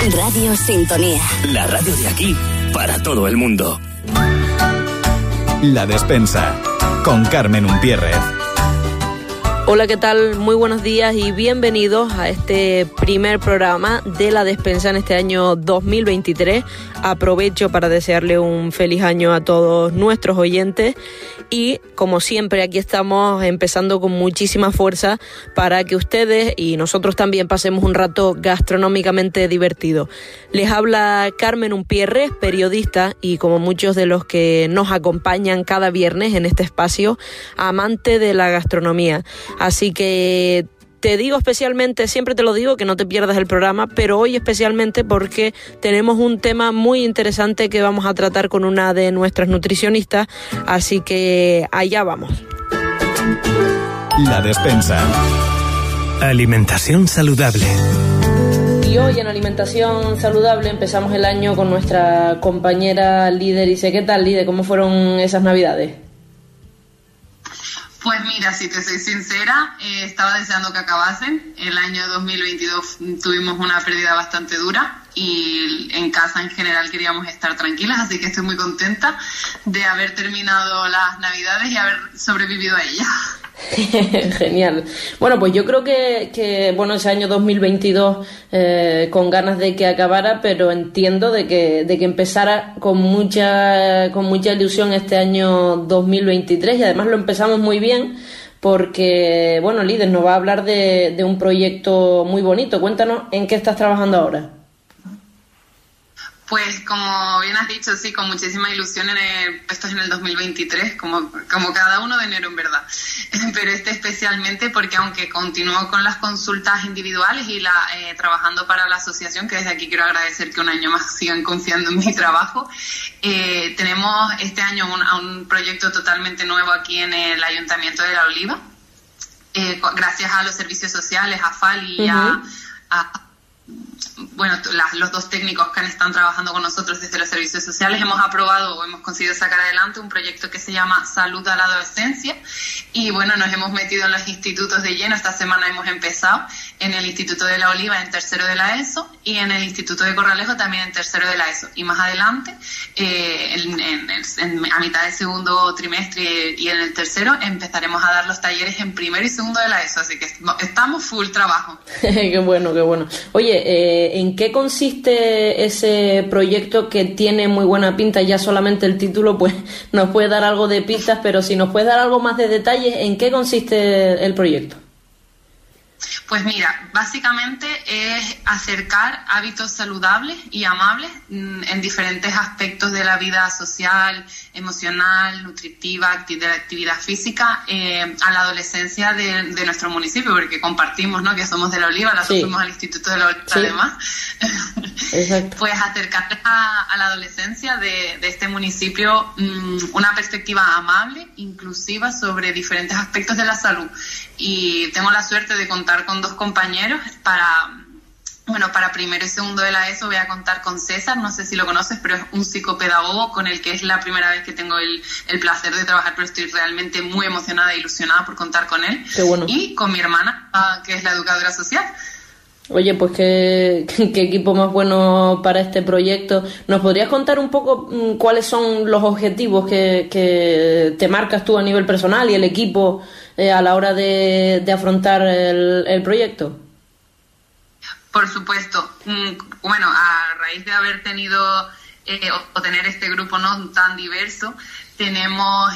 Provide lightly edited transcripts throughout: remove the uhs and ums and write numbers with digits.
Radio Sintonía. La radio de aquí para todo el mundo. La Despensa, con Carmen Umpierrez. Hola, ¿qué tal? Muy buenos días y bienvenidos a este primer programa de La Despensa en este año 2023. Aprovecho para desearle un feliz año a todos nuestros oyentes y, como siempre, aquí estamos empezando con muchísima fuerza para que ustedes y nosotros también pasemos un rato gastronómicamente divertido. Les habla Carmen Umpierrez, periodista y, como muchos de los que nos acompañan cada viernes en este espacio, amante de la gastronomía. Así que te digo especialmente, siempre te lo digo, que no te pierdas el programa, pero hoy especialmente porque tenemos un tema muy interesante que vamos a tratar con una de nuestras nutricionistas, así que allá vamos. La Despensa. Alimentación saludable. Y hoy en Alimentación Saludable empezamos el año con nuestra compañera Líder. ¿Qué tal, Líder? ¿Cómo fueron esas Navidades? Pues mira, si te soy sincera, estaba deseando que acabasen. El año 2022 tuvimos una pérdida bastante dura y en casa en general queríamos estar tranquilas, así que estoy muy contenta de haber terminado las Navidades y haber sobrevivido a ellas. Genial. Bueno, pues yo creo que ese año 2022 con ganas de que acabara, pero entiendo de que empezara con mucha ilusión este año 2023 y además lo empezamos muy bien porque, bueno, Líder nos va a hablar de un proyecto muy bonito. Cuéntanos en qué estás trabajando ahora. Pues como bien has dicho, sí, con muchísima ilusión puestos en el 2023, como cada 1 de enero en verdad. Pero especialmente porque aunque continúo con las consultas individuales y trabajando para la asociación, que desde aquí quiero agradecer que un año más sigan confiando en mi trabajo, tenemos este año un proyecto totalmente nuevo aquí en el Ayuntamiento de La Oliva, gracias a los servicios sociales, a FAL y los dos técnicos que están trabajando con nosotros desde los servicios sociales. Hemos aprobado o hemos conseguido sacar adelante un proyecto que se llama Salud a la Adolescencia y bueno, nos hemos metido en los institutos de lleno. Esta semana hemos empezado en el Instituto de La Oliva en tercero de la ESO y en el Instituto de Corralejo también en tercero de la ESO, y más adelante a mitad del segundo trimestre y en el tercero empezaremos a dar los talleres en primero y segundo de la ESO, así que estamos full trabajo. Qué bueno. Oye, ¿en qué consiste ese proyecto que tiene muy buena pinta? Ya solamente el título pues nos puede dar algo de pistas, pero si nos puedes dar algo más de detalles, ¿en qué consiste el proyecto? Pues mira, básicamente es acercar hábitos saludables y amables en diferentes aspectos de la vida social, emocional, nutritiva, de la actividad física a la adolescencia de nuestro municipio, porque compartimos, ¿no?, que somos de La Oliva, nosotros fuimos al Instituto de La Oliva además. Exacto. Pues acercar a la adolescencia de este municipio una perspectiva amable, inclusiva sobre diferentes aspectos de la salud. Y tengo la suerte de contar con 2 compañeros para primero y segundo de la ESO. Voy a contar con César, no sé si lo conoces, pero es un psicopedagogo con el que es la primera vez que tengo el placer de trabajar, pero estoy realmente muy emocionada e ilusionada por contar con él. Qué bueno. Y con mi hermana, que es la educadora social. Oye, pues qué equipo más bueno para este proyecto. ¿Nos podrías contar un poco cuáles son los objetivos que te marcas tú a nivel personal y el equipo a la hora de afrontar el proyecto? Por supuesto. Bueno, a raíz de haber tenido o tener este grupo no tan diverso, tenemos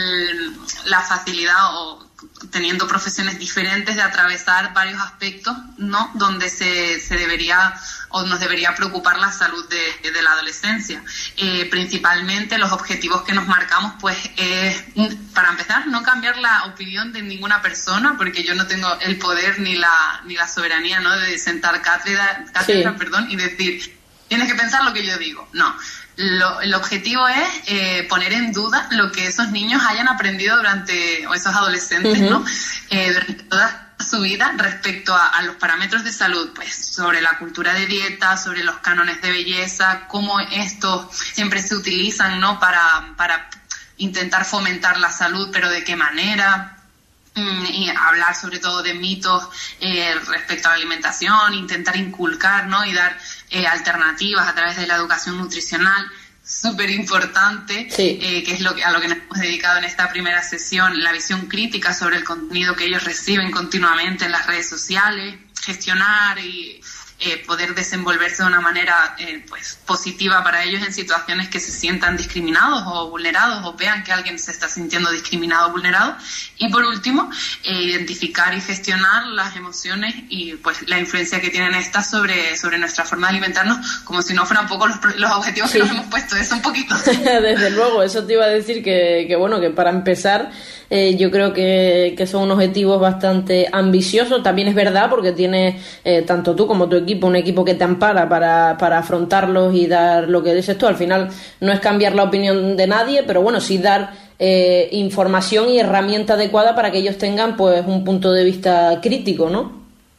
la facilidad teniendo profesiones diferentes de atravesar varios aspectos, ¿no?, donde se debería o nos debería preocupar la salud de la adolescencia. Principalmente los objetivos que nos marcamos, pues para empezar, no cambiar la opinión de ninguna persona, porque yo no tengo el poder ni la soberanía, ¿no?, de sentar cátedra, y decir, tienes que pensar lo que yo digo. No. El objetivo es poner en duda lo que esos niños hayan aprendido o esos adolescentes, ¿no?, durante toda su vida respecto a los parámetros de salud, pues sobre la cultura de dieta, sobre los cánones de belleza, cómo estos siempre se utilizan, ¿no?, para intentar fomentar la salud, pero de qué manera. y hablar sobre todo de mitos respecto a la alimentación, intentar inculcar, ¿no? Y dar alternativas a través de la educación nutricional, súper importante, sí. Que es a lo que nos hemos dedicado en esta primera sesión, la visión crítica sobre el contenido que ellos reciben continuamente en las redes sociales, gestionar y poder desenvolverse de una manera pues positiva para ellos en situaciones que se sientan discriminados o vulnerados o vean que alguien se está sintiendo discriminado o vulnerado. Y por último, identificar y gestionar las emociones y pues la influencia que tienen estas sobre nuestra forma de alimentarnos, como si no fueran un poco los objetivos que nos hemos puesto, eso un poquito. Desde luego, eso te iba a decir que bueno, que para empezar yo creo que son unos objetivos bastante ambiciosos. También es verdad, porque tienes tanto tú como tu equipo, un equipo que te ampara para afrontarlos y dar lo que dices tú. Al final no es cambiar la opinión de nadie, pero bueno, sí dar información y herramienta adecuada para que ellos tengan pues un punto de vista crítico, ¿no?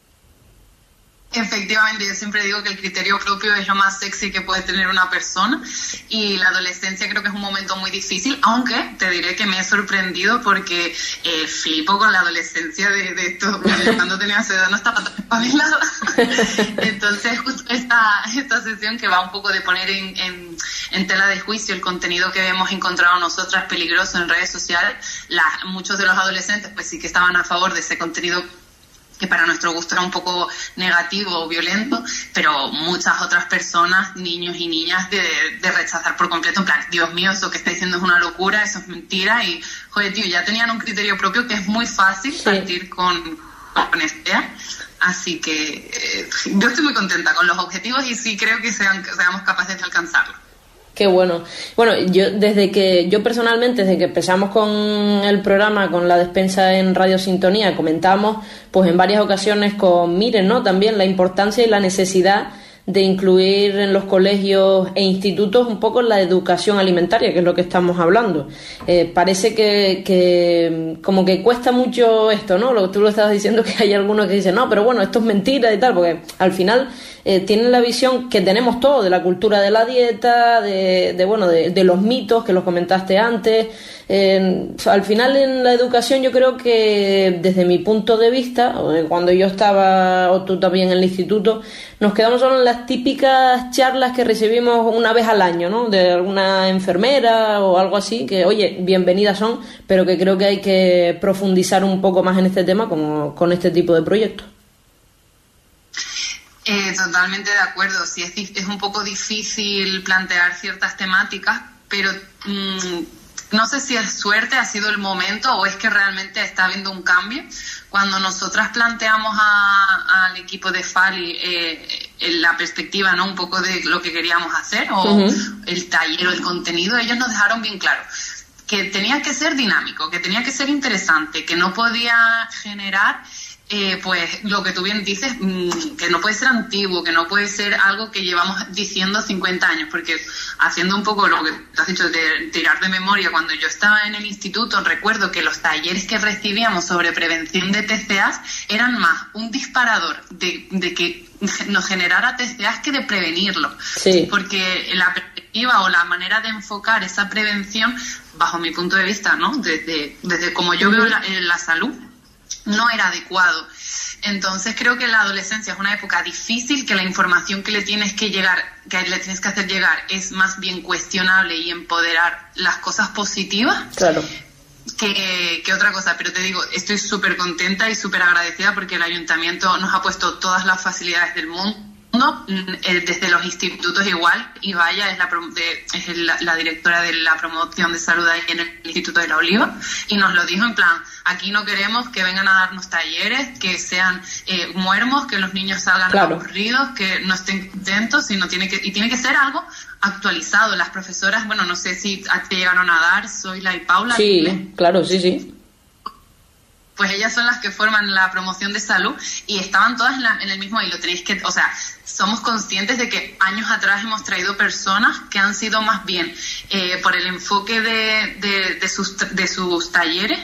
Efectivamente, yo siempre digo que el criterio propio es lo más sexy que puede tener una persona, y la adolescencia creo que es un momento muy difícil, aunque te diré que me he sorprendido porque flipo con la adolescencia de esto. Cuando tenía esa edad no estaba tan espabilada. Entonces justo esta sesión, que va un poco de poner en tela de juicio el contenido que hemos encontrado nosotras peligroso en redes sociales, muchos de los adolescentes pues sí que estaban a favor de ese contenido que para nuestro gusto era un poco negativo o violento, pero muchas otras personas, niños y niñas, de rechazar por completo, en plan, Dios mío, eso que está diciendo es una locura, eso es mentira, y joder, tío, ya tenían un criterio propio que es muy fácil partir con este. Así que yo estoy muy contenta con los objetivos y sí creo que seamos capaces de alcanzarlos. Qué bueno. Bueno, yo personalmente, desde que empezamos con el programa, con la despensa en Radio Sintonía, comentamos pues en varias ocasiones con Miren, ¿no? También la importancia y la necesidad de incluir en los colegios e institutos un poco la educación alimentaria, que es lo que estamos hablando. Parece que como que cuesta mucho esto, ¿no? Tú lo estabas diciendo, que hay algunos que dicen, no, pero bueno, esto es mentira y tal, porque al final tienen la visión que tenemos todos de la cultura de la dieta, de los mitos, que los comentaste antes. Al final en la educación yo creo que desde mi punto de vista, cuando yo estaba, o tú también en el instituto, nos quedamos solo en las típicas charlas que recibimos una vez al año, ¿no? De alguna enfermera o algo así, que oye, bienvenidas son, pero que creo que hay que profundizar un poco más en este tema como con este tipo de proyectos. Totalmente de acuerdo. Sí, es un poco difícil plantear ciertas temáticas, pero no sé si es suerte, ha sido el momento, o es que realmente está habiendo un cambio. Cuando nosotras planteamos al equipo de FALI la perspectiva, ¿no? Un poco de lo que queríamos hacer, o el taller o el contenido, ellos nos dejaron bien claro que tenía que ser dinámico, que tenía que ser interesante, que no podía generar pues lo que tú bien dices, que no puede ser antiguo, que no puede ser algo que llevamos diciendo 50 años, porque haciendo un poco lo que tú has dicho de tirar de memoria, cuando yo estaba en el instituto recuerdo que los talleres que recibíamos sobre prevención de TCAs eran más un disparador de que nos generara TCAs que de prevenirlo, sí. Porque la perspectiva o la manera de enfocar esa prevención, bajo mi punto de vista, ¿no? Desde como yo veo la salud, no era adecuado. Entonces creo que la adolescencia es una época difícil, que la información que le tienes que hacer llegar es más bien cuestionable y empoderar las cosas positivas. Claro. Que otra cosa, pero te digo, estoy súper contenta y súper agradecida porque el ayuntamiento nos ha puesto todas las facilidades del mundo. Desde los institutos igual, y vaya es la directora de la promoción de salud ahí en el Instituto de la Oliva, y nos lo dijo en plan, aquí no queremos que vengan a darnos talleres que sean muermos, que los niños salgan aburridos, que no estén contentos, sino tiene que ser algo actualizado. Las profesoras, bueno, no sé si te llegaron a dar, Zoila y Paula. Sí, claro, sí. Pues ellas son las que forman la promoción de salud y estaban todas en el mismo hilo. Somos conscientes de que años atrás hemos traído personas que han sido más bien por el enfoque de sus talleres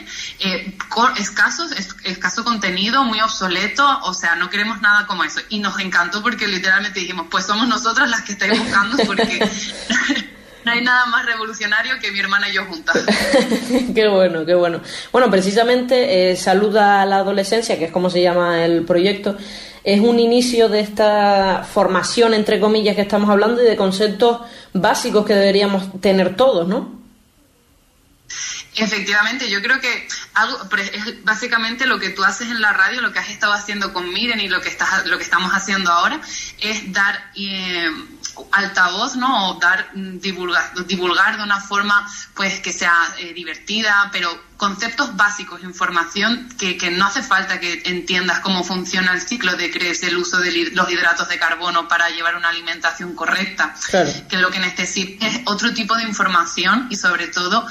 escaso contenido, muy obsoleto, o sea, no queremos nada como eso. Y nos encantó porque literalmente dijimos, pues somos nosotras las que estáis buscando porque No hay nada más revolucionario que mi hermana y yo juntas. Qué bueno, qué bueno. Bueno, precisamente Saluda a la Adolescencia, que es como se llama el proyecto, es un inicio de esta formación, entre comillas, que estamos hablando y de conceptos básicos que deberíamos tener todos, ¿no? Efectivamente, yo creo que es básicamente lo que tú haces en la radio, lo que has estado haciendo con Miren y lo que estamos haciendo ahora, es dar altavoz, ¿no? O divulgar de una forma pues que sea divertida, pero conceptos básicos, información que no hace falta que entiendas cómo funciona el ciclo de Krebs, el uso de los hidratos de carbono para llevar una alimentación correcta. Claro. Que lo que necesitas es otro tipo de información y sobre todo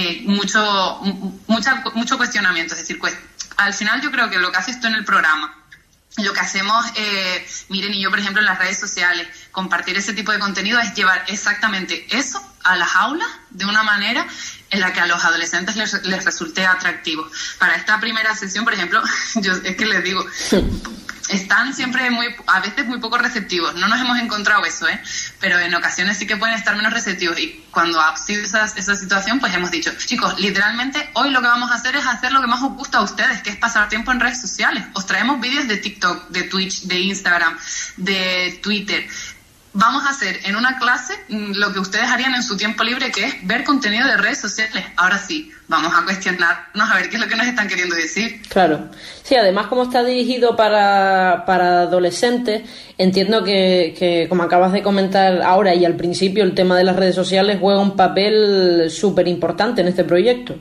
mucho cuestionamiento. Es decir, al final yo creo que lo que haces tú en el programa, lo que hacemos Miren y yo, por ejemplo, en las redes sociales, compartir ese tipo de contenido es llevar exactamente eso a las aulas de una manera en la que a los adolescentes les resulte atractivo. Para esta primera sesión, por ejemplo, yo es que les digo, están siempre a veces muy poco receptivos. No nos hemos encontrado eso, pero en ocasiones sí que pueden estar menos receptivos. Y cuando ha sido esa situación, pues hemos dicho, chicos, literalmente hoy lo que vamos a hacer es hacer lo que más os gusta a ustedes, que es pasar tiempo en redes sociales. Os traemos vídeos de TikTok, de Twitch, de Instagram, de Twitter. Vamos a hacer en una clase lo que ustedes harían en su tiempo libre, que es ver contenido de redes sociales. Ahora sí, vamos a cuestionarnos a ver qué es lo que nos están queriendo decir. Claro. Sí, además como está dirigido para adolescentes, entiendo que como acabas de comentar ahora y al principio, el tema de las redes sociales juega un papel súper importante en este proyecto.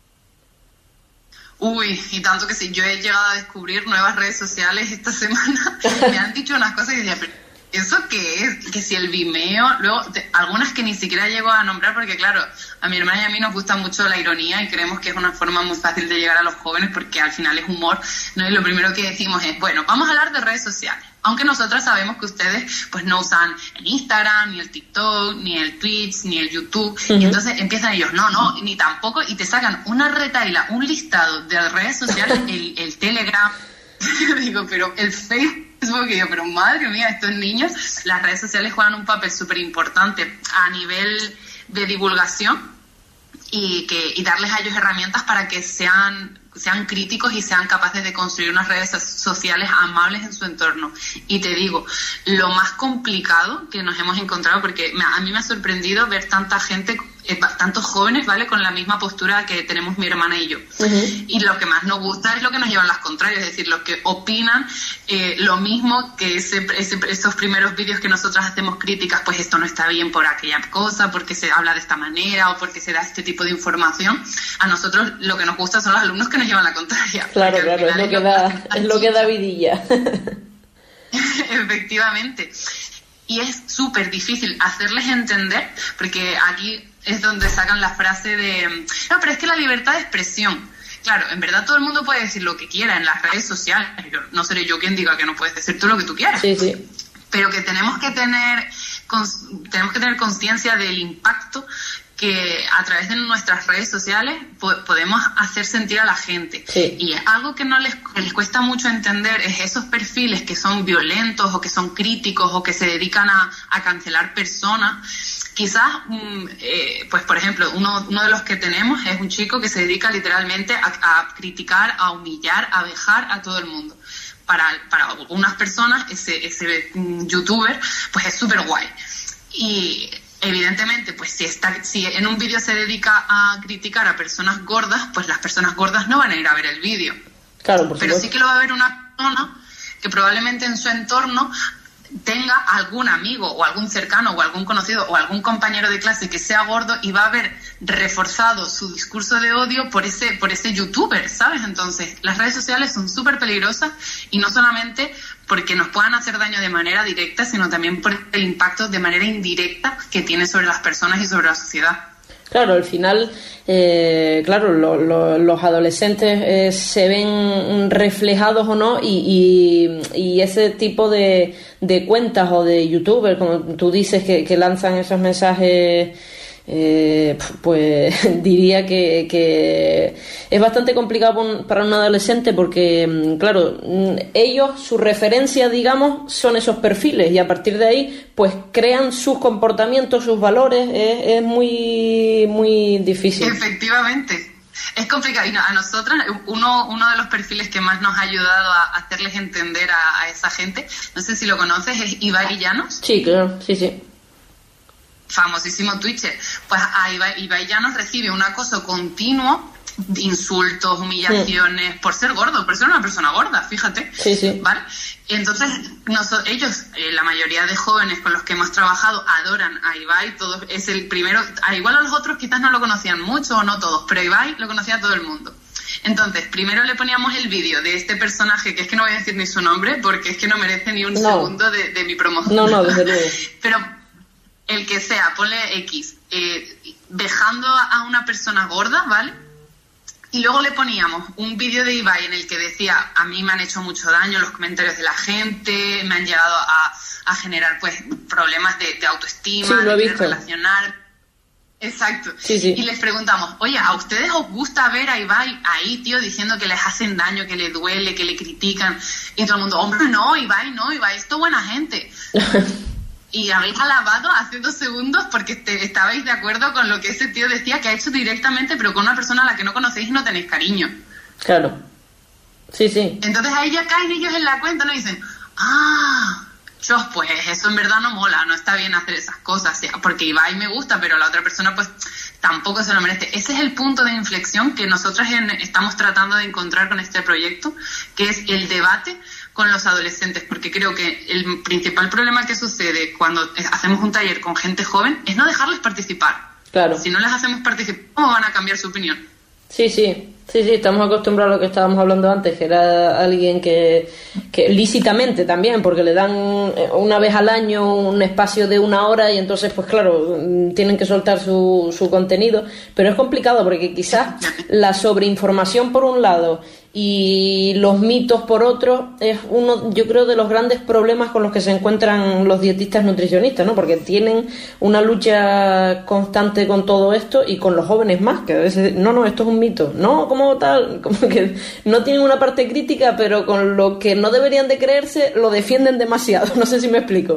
Uy, y tanto que sí. Yo he llegado a descubrir nuevas redes sociales esta semana. Me han dicho unas cosas y decía, pero ¿eso qué es? Que si el Vimeo, luego algunas que ni siquiera llego a nombrar porque claro, a mi hermana y a mí nos gusta mucho la ironía y creemos que es una forma muy fácil de llegar a los jóvenes porque al final es humor, ¿no? Y lo primero que decimos es, bueno, vamos a hablar de redes sociales. Aunque nosotros sabemos que ustedes pues no usan el Instagram, ni el TikTok, ni el Twitch, ni el YouTube. Uh-huh. Y entonces empiezan ellos, no, ni tampoco, y te sacan una retaila, un listado de redes sociales, el Telegram, digo, pero el Facebook, que yo, pero madre mía, estos niños, las redes sociales juegan un papel súper importante a nivel de divulgación y darles a ellos herramientas para que sean críticos y sean capaces de construir unas redes sociales amables en su entorno. Y te digo, lo más complicado que nos hemos encontrado, porque a mí me ha sorprendido ver tanta gente, tantos jóvenes, ¿vale?, con la misma postura que tenemos mi hermana y yo. Uh-huh. Y lo que más nos gusta es lo que nos llevan las contrarias, es decir, los que opinan lo mismo que esos primeros vídeos que nosotras hacemos críticas, pues esto no está bien por aquella cosa, porque se habla de esta manera o porque se da este tipo de información. A nosotros lo que nos gusta son los alumnos que nos llevan la contraria. Claro, es lo que da vidilla. Efectivamente. Y es súper difícil hacerles entender, porque aquí es donde sacan la frase de no, pero es que la libertad de expresión. Claro, en verdad todo el mundo puede decir lo que quiera en las redes sociales. No seré yo quien diga que no puedes decir tú lo que tú quieras. Sí, sí. Pero que tenemos que tener conciencia del impacto que a través de nuestras redes sociales podemos hacer sentir a la gente. Sí. Y algo que les cuesta mucho entender es esos perfiles que son violentos o que son críticos o que se dedican a cancelar personas. Quizás, pues por ejemplo, uno de los que tenemos es un chico que se dedica literalmente a criticar, a humillar, a vejar a todo el mundo. Para algunas personas, ese youtuber, pues es súper guay. Y evidentemente, pues si en un vídeo se dedica a criticar a personas gordas, pues las personas gordas no van a ir a ver el vídeo. Claro, por Pero sí que lo va a ver una persona que probablemente en su entorno tenga algún amigo o algún cercano o algún conocido o algún compañero de clase que sea gordo y va a ver reforzado su discurso de odio por ese youtuber, ¿sabes? Entonces, las redes sociales son súper peligrosas y no solamente porque nos puedan hacer daño de manera directa, sino también por el impacto de manera indirecta que tiene sobre las personas y sobre la sociedad. Claro, al final, los adolescentes se ven reflejados o no y ese tipo de cuentas o de youtubers, como tú dices, que lanzan esos mensajes pues diría que es bastante complicado para un adolescente porque, claro, ellos, su referencia, digamos, son esos perfiles y a partir de ahí, pues crean sus comportamientos, sus valores. Es muy, muy difícil. Efectivamente. Es complicado. Y a nosotras, uno de los perfiles que más nos ha ayudado a hacerles entender a esa gente, no sé si lo conoces, es Ibai Llanos. Sí, claro, sí. Famosísimo Twitcher. Pues a Ibai Llanos recibe un acoso continuo, insultos, humillaciones, por ser gordo, por ser una persona gorda, fíjate. Sí. ¿Vale? Entonces, ellos, la mayoría de jóvenes con los que hemos trabajado, adoran a Ibai. Todos, es el primero, igual a los otros quizás no lo conocían mucho o no todos, pero Ibai lo conocía todo el mundo. Entonces, primero le poníamos el vídeo de este personaje, que es que no voy a decir ni su nombre, porque es que no merece ni un segundo de mi promoción. No, desde luego. Pero el que sea, ponle X, dejando a una persona gorda, ¿vale? Y luego le poníamos un vídeo de Ibai en el que decía: a mí me han hecho mucho daño los comentarios de la gente, me han llegado a generar pues problemas de autoestima, sí, de relacionar. Exacto. Sí. Y les preguntamos: oye, ¿a ustedes os gusta ver a Ibai ahí, tío, diciendo que les hacen daño, que le duele, que le critican? Y todo el mundo: hombre, no, Ibai es todo buena gente. Y habéis alabado hace 2 segundos porque estabais de acuerdo con lo que ese tío decía que ha hecho directamente, pero con una persona a la que no conocéis y no tenéis cariño. Claro. Sí. Entonces ahí ya caen ellos en la cuenta, ¿no? Y dicen: pues eso en verdad no mola, no está bien hacer esas cosas, porque Ibai me gusta, pero la otra persona pues tampoco se lo merece. Ese es el punto de inflexión que nosotras estamos tratando de encontrar con este proyecto, que es el debate con los adolescentes, porque creo que el principal problema que sucede cuando hacemos un taller con gente joven es no dejarles participar. Claro. Si no les hacemos participar, ¿cómo van a cambiar su opinión? Sí, estamos acostumbrados a lo que estábamos hablando antes, que era alguien que lícitamente también, porque le dan una vez al año un espacio de 1 hora y entonces, pues claro, tienen que soltar su contenido, pero es complicado porque quizás la sobreinformación por un lado y los mitos por otro es uno, yo creo, de los grandes problemas con los que se encuentran los dietistas nutricionistas, ¿no? Porque tienen una lucha constante con todo esto y con los jóvenes más, que a veces, no, esto es un mito, no, como tal, como que no tienen una parte crítica, pero con lo que no deberían de creerse lo defienden demasiado, no sé si me explico.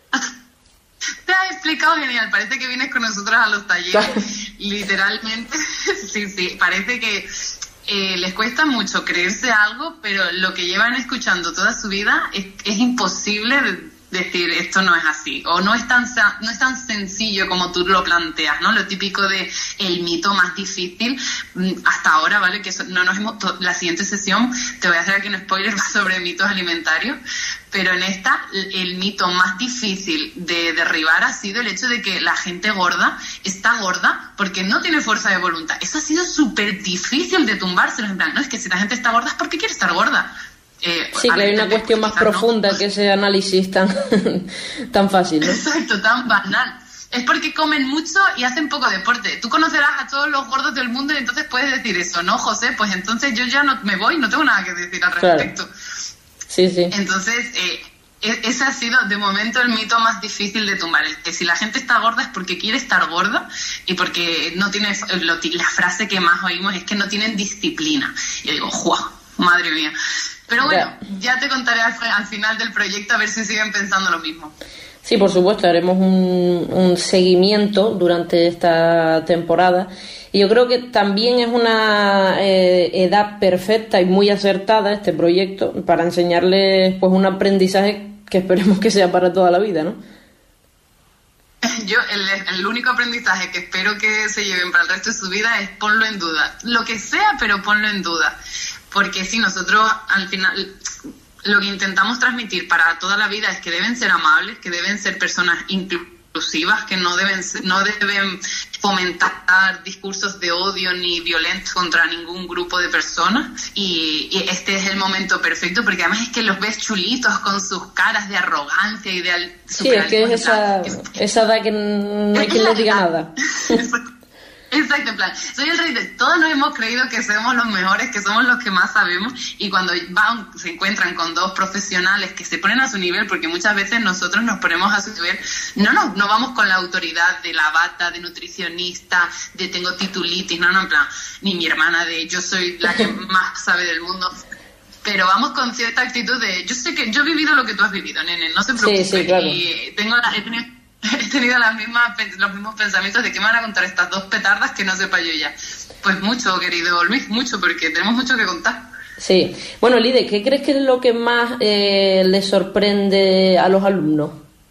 Te has explicado genial, parece que vienes con nosotros a los talleres, literalmente, sí, parece que les cuesta mucho creerse algo, pero lo que llevan escuchando toda su vida es imposible decir esto no es así, o no es tan sencillo como tú lo planteas, ¿no? Lo típico de el mito más difícil hasta ahora, ¿vale? Que eso, no nos hemos la siguiente sesión te voy a hacer aquí un spoiler sobre mitos alimentarios, pero en esta el mito más difícil de derribar ha sido el hecho de que la gente gorda está gorda porque no tiene fuerza de voluntad. Eso ha sido súper difícil de tumbárselo, en plan, no, es que si la gente está gorda es porque quiere estar gorda. Sí, que hay una cuestión más profunda que ese análisis tan fácil, ¿no? Exacto, tan banal. Es porque comen mucho y hacen poco deporte. Tú conocerás a todos los gordos del mundo y entonces puedes decir eso, ¿no, José? Pues entonces yo ya no me voy, no tengo nada que decir al respecto. Claro. Sí. Entonces, ese ha sido de momento el mito más difícil de tumbar. El que si la gente está gorda es porque quiere estar gorda y porque no tiene... La frase que más oímos es que no tienen disciplina. Y yo digo, ¡guau! Madre mía. Pero bueno, ya te contaré al final del proyecto a ver si siguen pensando lo mismo. Sí, por supuesto, haremos un seguimiento durante esta temporada y yo creo que también es una edad perfecta y muy acertada este proyecto para enseñarles pues un aprendizaje que esperemos que sea para toda la vida, ¿no? Yo el único aprendizaje que espero que se lleven para el resto de su vida es ponlo en duda. Lo que sea, pero ponlo en duda. Porque si nosotros al final lo que intentamos transmitir para toda la vida es que deben ser amables, que deben ser personas inclusivas, que no deben fomentar discursos de odio ni violentos contra ningún grupo de personas. Y este es el momento perfecto porque además es que los ves chulitos con sus caras de arrogancia y de sí, es que es esa edad que no hay quien les diga nada. Exacto, en plan, soy el rey de... Todos nos hemos creído que somos los mejores, que somos los que más sabemos, y cuando se encuentran con dos profesionales que se ponen a su nivel, porque muchas veces nosotros nos ponemos a su nivel, no vamos con la autoridad de la bata, de nutricionista, de tengo titulitis, no, en plan, ni mi hermana de yo soy la que más sabe del mundo, pero vamos con cierta actitud de yo sé que yo he vivido lo que tú has vivido, nene, no se preocupe, sí, claro. Y he tenido los mismos pensamientos de que me van a contar estas dos petardas que no sepa yo ya. Pues mucho, querido Luis, mucho, porque tenemos mucho que contar. Sí. Bueno, Lide, ¿qué crees que es lo que más le sorprende a los alumnos?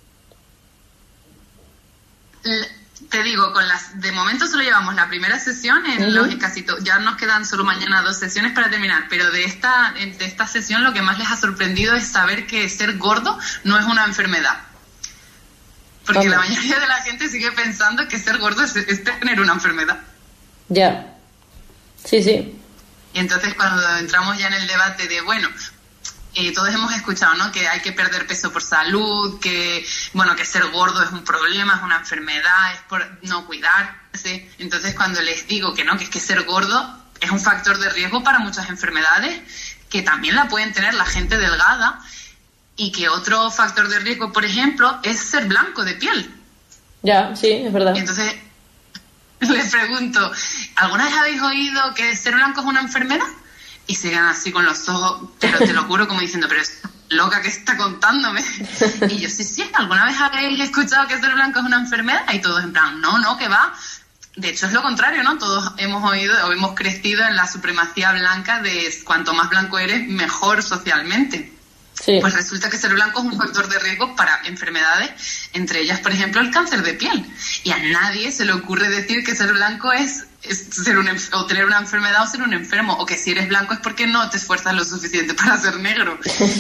Te digo, de momento solo llevamos la primera sesión, ya nos quedan solo mañana 2 sesiones para terminar, pero de esta sesión lo que más les ha sorprendido es saber que ser gordo no es una enfermedad. Porque la mayoría de la gente sigue pensando que ser gordo es tener una enfermedad. Ya. Sí. Y entonces cuando entramos ya en el debate de, todos hemos escuchado, ¿no?, que hay que perder peso por salud, que ser gordo es un problema, es una enfermedad, es por no cuidarse. Entonces cuando les digo que no, que es que ser gordo es un factor de riesgo para muchas enfermedades, que también la pueden tener la gente delgada, y que otro factor de riesgo, por ejemplo, es ser blanco de piel. Ya, sí, es verdad. Entonces, les pregunto, ¿alguna vez habéis oído que ser blanco es una enfermedad? Y se quedan así con los ojos, pero te lo juro, como diciendo, pero es loca que está contándome. Y yo, sí, ¿alguna vez habéis escuchado que ser blanco es una enfermedad? Y todos en plan, no, que va. De hecho, es lo contrario, ¿no? Todos hemos oído o hemos crecido en la supremacía blanca de cuanto más blanco eres, mejor socialmente. Sí. Pues resulta que ser blanco es un factor de riesgo para enfermedades, entre ellas, por ejemplo, el cáncer de piel. Y a nadie se le ocurre decir que ser blanco es o tener una enfermedad o ser un enfermo, o que si eres blanco es porque no te esfuerzas lo suficiente para ser negro.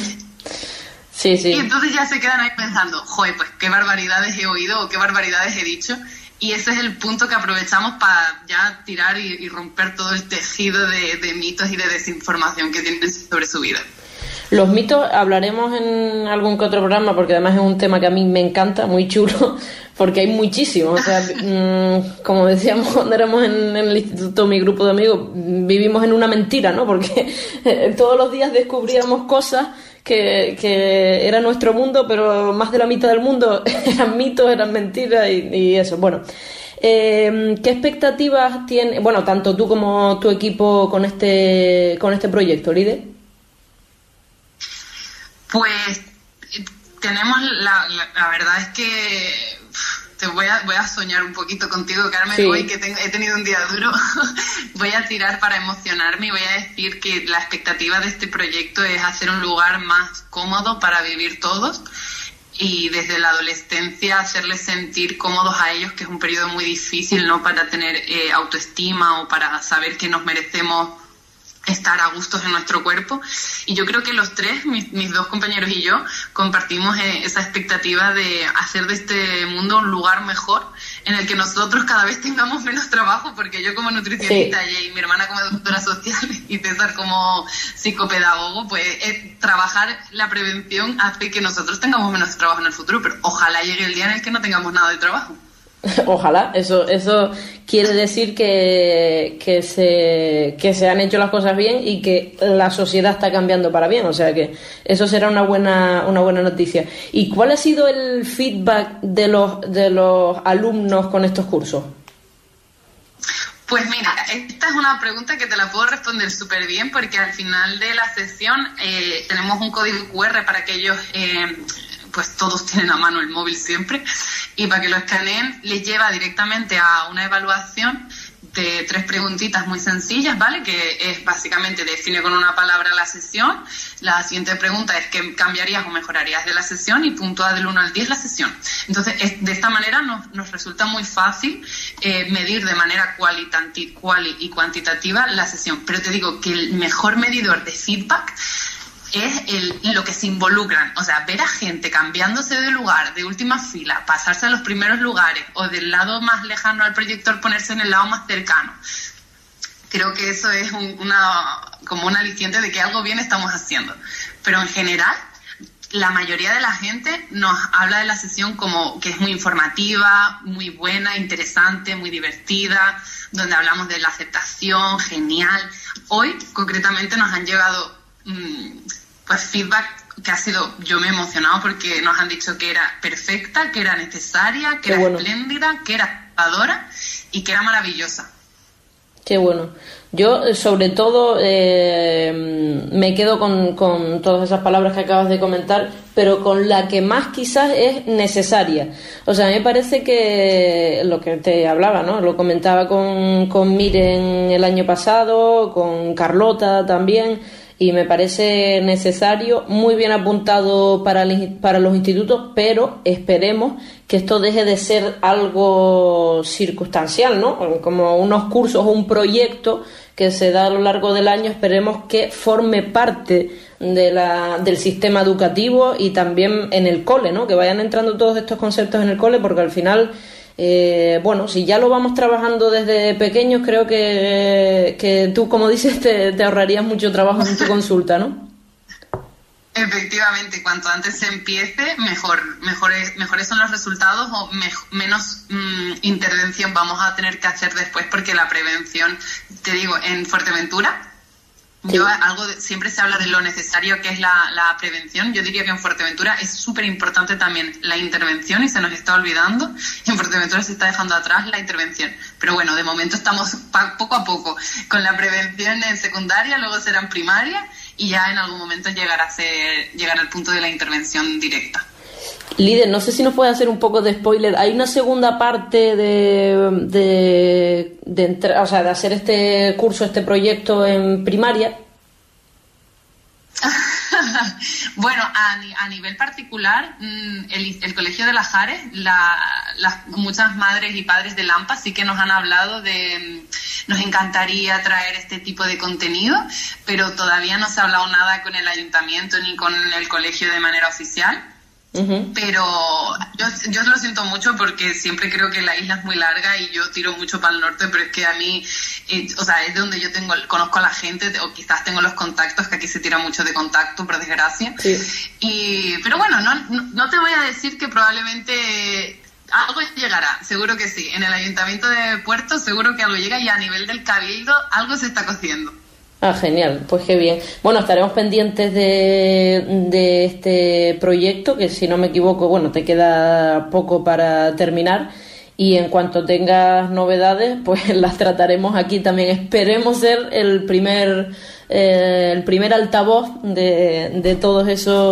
Sí. Y entonces ya se quedan ahí pensando, pues qué barbaridades he oído o qué barbaridades he dicho. Y ese es el punto que aprovechamos para ya tirar y romper todo el tejido de mitos y de desinformación que tienen sobre su vida. Los mitos hablaremos en algún que otro programa, porque además es un tema que a mí me encanta, muy chulo, porque hay muchísimos. O sea, como decíamos cuando éramos en el instituto, mi grupo de amigos, vivimos en una mentira, ¿no? Porque todos los días descubríamos cosas que era nuestro mundo, pero más de la mitad del mundo eran mitos, eran mentiras y eso. Bueno, ¿qué expectativas tiene, tanto tú como tu equipo con este proyecto, Lide? Pues tenemos la verdad es que te voy a soñar un poquito contigo, Carmen, sí. Hoy que he tenido un día duro. Voy a tirar para emocionarme y voy a decir que la expectativa de este proyecto es hacer un lugar más cómodo para vivir todos, y desde la adolescencia hacerles sentir cómodos a ellos, que es un periodo muy difícil, ¿no?, para tener autoestima o para saber que nos merecemos estar a gustos en nuestro cuerpo. Y yo creo que los tres, mis dos compañeros y yo, compartimos esa expectativa de hacer de este mundo un lugar mejor, en el que nosotros cada vez tengamos menos trabajo, porque yo como nutricionista, sí, y mi hermana como doctora social y César como psicopedagogo, pues trabajar la prevención hace que nosotros tengamos menos trabajo en el futuro, pero ojalá llegue el día en el que no tengamos nada de trabajo. Ojalá, eso quiere decir que se han hecho las cosas bien y que la sociedad está cambiando para bien, o sea que eso será una buena noticia. ¿Y cuál ha sido el feedback de los alumnos con estos cursos? Pues mira, esta es una pregunta que te la puedo responder súper bien, porque al final de la sesión tenemos un código QR para que ellos... pues todos tienen a mano el móvil siempre, y para que lo escaneen les lleva directamente a una evaluación de 3 preguntitas muy sencillas, ¿vale? Que es básicamente define con una palabra la sesión. La siguiente pregunta es ¿qué cambiarías o mejorarías de la sesión? Y puntúa del 1 al 10 la sesión. Entonces, de esta manera nos resulta muy fácil medir de manera cuali y cuantitativa la sesión. Pero te digo que el mejor medidor de feedback es lo que se involucran, o sea, ver a gente cambiándose de lugar, de última fila, pasarse a los primeros lugares, o del lado más lejano al proyector ponerse en el lado más cercano. Creo que eso es como un aliciente de que algo bien estamos haciendo. Pero en general, la mayoría de la gente nos habla de la sesión como que es muy informativa, muy buena, interesante, muy divertida, donde hablamos de la aceptación, genial. Hoy, concretamente, nos han llegado pues feedback que ha sido, yo me he emocionado porque nos han dicho que era perfecta, que era necesaria, que era espléndida, que era adora y que era maravillosa. Qué bueno. Yo, sobre todo, me quedo con todas esas palabras que acabas de comentar, pero con la que más quizás es necesaria. O sea, me parece que lo que te hablaba, ¿no? Lo comentaba con Miren el año pasado, con Carlota también, y me parece necesario, muy bien apuntado para los institutos, pero esperemos que esto deje de ser algo circunstancial, ¿no? Como unos cursos o un proyecto que se da a lo largo del año, esperemos que forme parte del sistema educativo y también en el cole, ¿no? Que vayan entrando todos estos conceptos en el cole, porque al final, si ya lo vamos trabajando desde pequeños, creo que tú, como dices, te ahorrarías mucho trabajo en tu consulta, ¿no? Efectivamente, cuanto antes se empiece, mejores son los resultados o menos intervención vamos a tener que hacer después, porque la prevención, te digo, en Fuerteventura, sí. Siempre se habla de lo necesario que es la prevención. Yo diría que en Fuerteventura es súper importante también la intervención y se nos está olvidando. En Fuerteventura se está dejando atrás la intervención. Pero bueno, de momento estamos poco a poco con la prevención en secundaria, luego será en primaria y ya en algún momento llegar al punto de la intervención directa. Líder, no sé si nos puede hacer un poco de spoiler. ¿Hay una segunda parte de hacer este curso, este proyecto en primaria? Bueno, a nivel particular, el Colegio de las Jares, muchas madres y padres de Lampa sí que nos han hablado nos encantaría traer este tipo de contenido, pero todavía no se ha hablado nada con el ayuntamiento ni con el colegio de manera oficial. Uh-huh. Pero yo lo siento mucho porque siempre creo que la isla es muy larga y yo tiro mucho para el norte, pero es que a mí, es de donde yo conozco a la gente, o quizás tengo los contactos, que aquí se tira mucho de contacto, por desgracia. Sí. Pero bueno, no te voy a decir que probablemente algo llegará, seguro que sí. En el Ayuntamiento de Puerto seguro que algo llega, y a nivel del Cabildo algo se está cociendo. Ah, genial, pues qué bien. Bueno, estaremos pendientes de este proyecto, que si no me equivoco, te queda poco para terminar, y en cuanto tengas novedades, pues las trataremos aquí también. Esperemos ser el primer altavoz de todos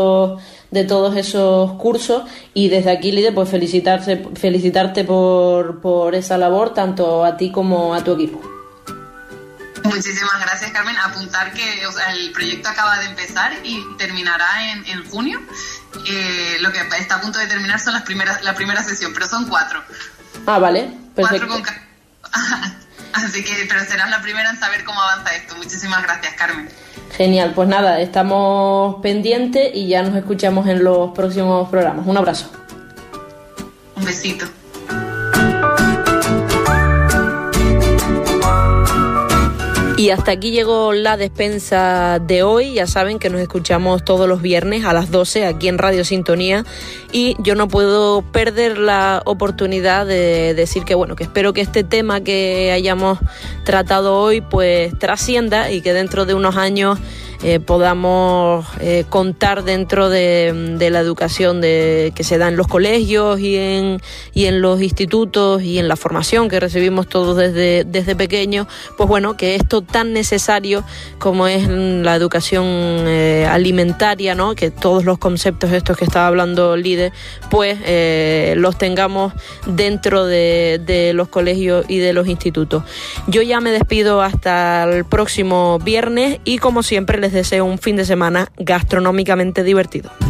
esos cursos, y desde aquí, Líder, pues felicitarte por esa labor, tanto a ti como a tu equipo. Muchísimas gracias, Carmen. Apuntar que el proyecto acaba de empezar y terminará en junio. Lo que está a punto de terminar son la primera sesión, pero son 4. Ah, vale, perfecto. 4 Así que, pero serás la primera en saber cómo avanza esto. Muchísimas gracias, Carmen. Genial, pues nada, estamos pendientes y ya nos escuchamos en los próximos programas. Un abrazo. Un besito. Y hasta aquí llegó la despensa de hoy. Ya saben que nos escuchamos todos los viernes a las 12 aquí en Radio Sintonía, y yo no puedo perder la oportunidad de decir que espero que este tema que hayamos tratado hoy pues trascienda, y que dentro de unos años podamos contar dentro de la educación que se da en los colegios y en los institutos y en la formación que recibimos todos desde pequeños, pues que esto tan necesario como es la educación alimentaria, ¿no? Que todos los conceptos estos que estaba hablando Líder, pues los tengamos dentro de los colegios y de los institutos. Yo ya me despido hasta el próximo viernes, y como siempre les deseo un fin de semana gastronómicamente divertido.